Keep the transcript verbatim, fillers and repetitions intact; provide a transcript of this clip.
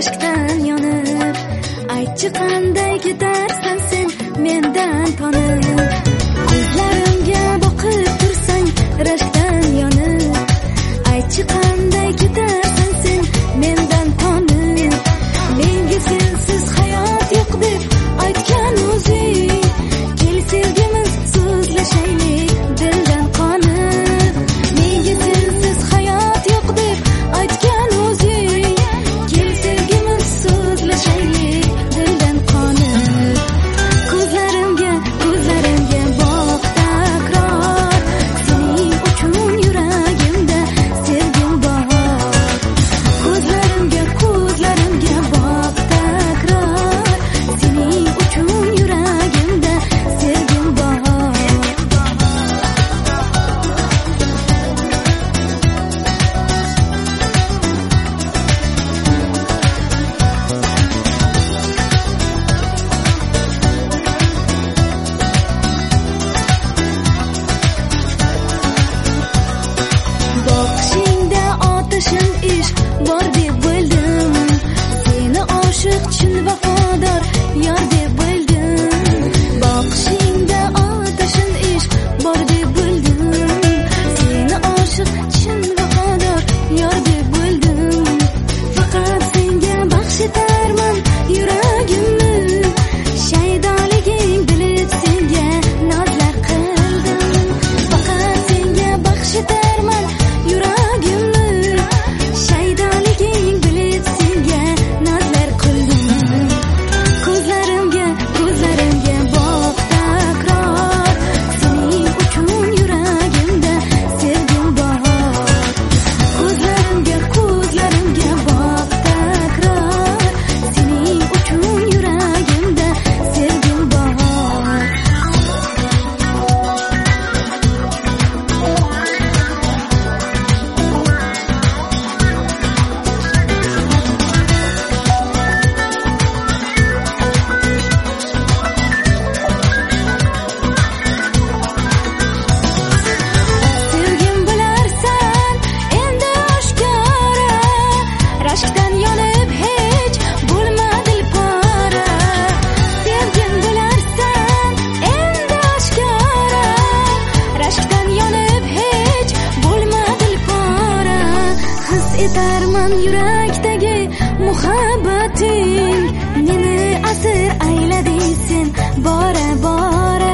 rashkdan yonib, aytchi qanday ketarsan sen mendan tonib. Ko'zlarimga boqib tursang rashkdan yonib, aytchi qanday ketarsan sen mendan tonib. Menga sensiz hayot yo'q deb aytgan o'zing, kel sevgimiz so'zlashaylik dildan qonib. Menga sensiz hayot yo'q deb aytgan o'zing, kel sevgimiz so'zlashaylik dildan qonib. Ko'zlarimga ko'zlarimga boq takror, sening uchun yuragimda sevgim bor. Ko'zlarimga ko'zlarimga boq takror, sening uchun yuragimda sevgim bor. Boqishingda otashin ishq bor deb bildim, seni oshiq chin vafodor yor deb bildim. Boqishingda otashin ishq bor deb bildim, seni oshiq chin vafodor yor deb bildim. Faqat senga baxsh etarman yuragimni, shaydoliging bilib senga nozlar qildim. Faqat senga baxsh etarman yuragimni, shaydoliging bilib senga nozlar qildim. Ko'zlarimga ko'zlarimga boq takror, sening uchun yuragimda sevgim bor. Ko'zlarimga ko'zlarimga boq takror, sening uchun yuragimda sevgim bor. Sevgim bilarsan endi oshkora, rashkdan yonib hech bo'lma dilpora. Sevgim bilarsan endi oshkora, rashkdan yonib hech bo'lma dilpora. His etarman yurakdagi muhabbating, meni asir aylading sen bora bora.